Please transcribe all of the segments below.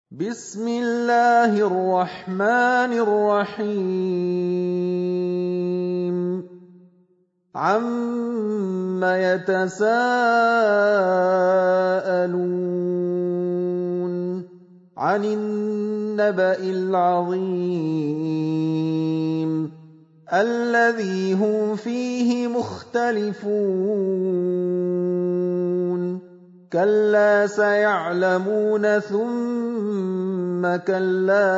بسم الله الرحمن الرحيم عَمَّ يَتَسَاءَلُونَ عَنِ النَّبَإِ الْعَظِيمِ الَّذِي هُمْ فِيهِ مُخْتَلِفُونَ كَلَّا سَيَعْلَمُونَ ثُمَّ كَلَّا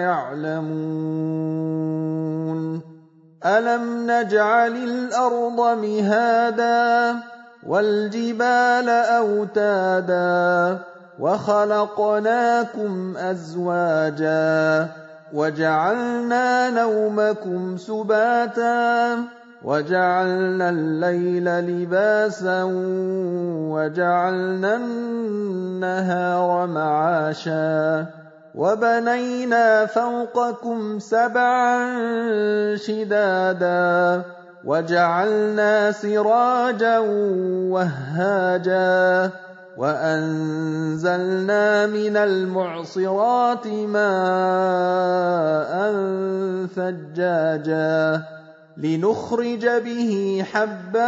سَيَعْلَمُونَ أَلَمْ نَجْعَلِ الْأَرْضَ مِهَادًا وَالْجِبَالَ أَوْتَادًا وَخَلَقْنَاكُمْ أَزْوَاجًا وَجَعَلْنَا نَوْمَكُمْ سُبَاتًا وَجَعَلْنَا اللَّيْلَ لِبَاسًا وَجَعَلْنَا النَّهَارَ مَعَاشًا وَبَنَيْنَا فَوْقَكُمْ سَبْعًا شِدَادًا وَجَعَلْنَا سِرَاجًا وَهَّاجًا وَأَنزَلْنَا مِنَ الْمُعْصِرَاتِ مَاءً ثَجَّاجًا لِنُخْرِجَ بِهِ حَبًّا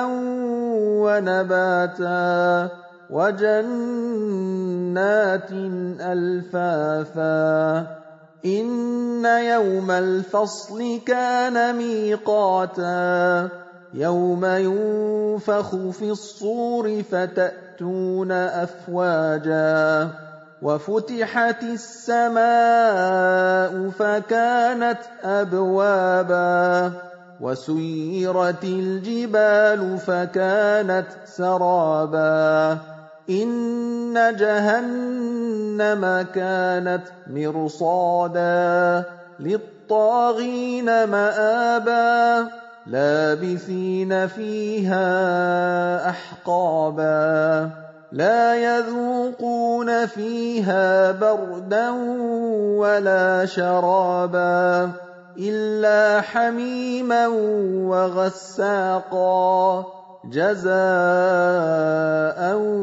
وَنَبَاتًا وَجَنَّاتٍ أَلْفَافًا إِنَّ يَوْمَ الْفَصْلِ كَانَ مِيقَاتًا يَوْمَ يُنفَخُ فِي الصُّورِ فَتَأْتُونَ أَفْوَاجًا وَفُتِحَتِ السَّمَاءُ فَكَانَتْ أَبْوَابًا وَسُيِّرَتِ الْجِبَالُ فَكَانَتْ سَرَابًا إِنَّ جَهَنَّمَ كَانَتْ مِرْصَادًا لِلطَّاغِينَ مَآبًا لَابِثِينَ فِيهَا أَحْقَابًا لَا يَذُوقُونَ فِيهَا بَرْدًا وَلَا شَرَابًا إِلَّا حَمِيمًا وَغَسَّاقًا جَزَاءً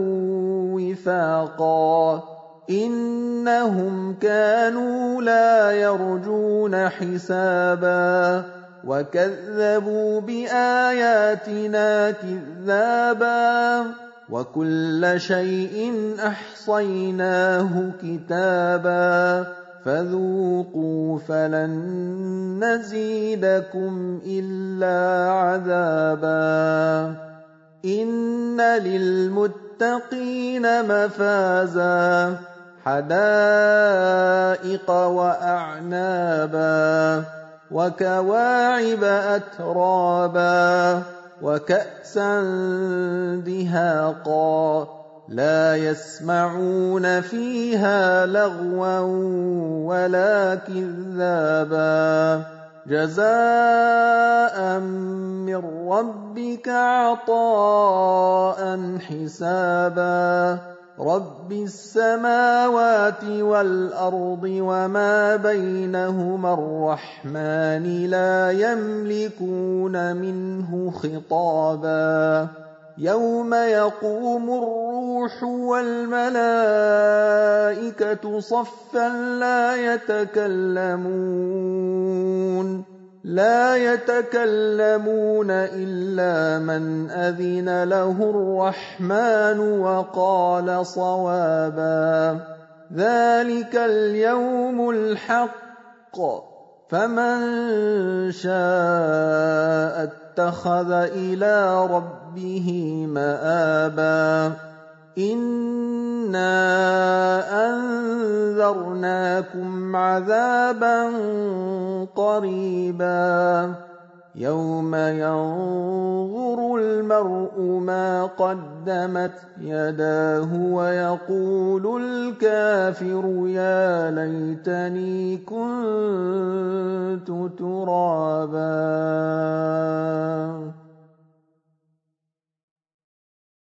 وِفَاقًا إِنَّهُمْ كَانُوا لَا يَرْجُونَ حِسَابًا وَكَذَّبُوا بِآيَاتِنَا كِذَّابًا وَكُلَّ شَيْءٍ أَحْصَيْنَاهُ كِتَابًا فَذُوقُوا فَلَن نَّزِيدَكُمْ إِلَّا عَذَابًا إِنَّ لِلْمُتَّقِينَ مَفَازًا حَدَائِقَ وَأَعْنَابًا وَكَوَاعِبَ أَتْرَابًا وَكَأْسًا دِهَاقًا لَا يَسْمَعُونَ فِيهَا لَغْوًا وَلَا كِذَّابًا جَزَاءً مِّن رَّبِّكَ عَطَاءً حِسَابًا رَبِّ السَّمَاوَاتِ وَالْأَرْضِ وَمَا بَيْنَهُمَا الرَّحْمَٰنِ لَا يَمْلِكُونَ مِنْهُ خِطَابًا يَوْمَ يَقُومُ الرُّوحُ وَالْمَلَائِكَةُ صَفًّا لَّا يَتَكَلَّمُونَ إِلَّا مَنْ أَذِنَ لَهُ الرَّحْمَٰنُ وَقَالَ صَوَابًا ذَٰلِكَ الْيَوْمُ الْحَقُّ فَمَن شَاءَ اتَّخَذَ إِلَىٰ رَبِّهِ مَآبًا إِنَّا أَنذَرْنَاكُمْ عَذَابًا قَرِيبًا يَوْمَ يَنظُرُ الْمَرْءُ مَا قَدَّمَتْ يَدَاهُ وَيَقُولُ الْكَافِرُ يَا لَيْتَنِي كُنتُ تُرَابًا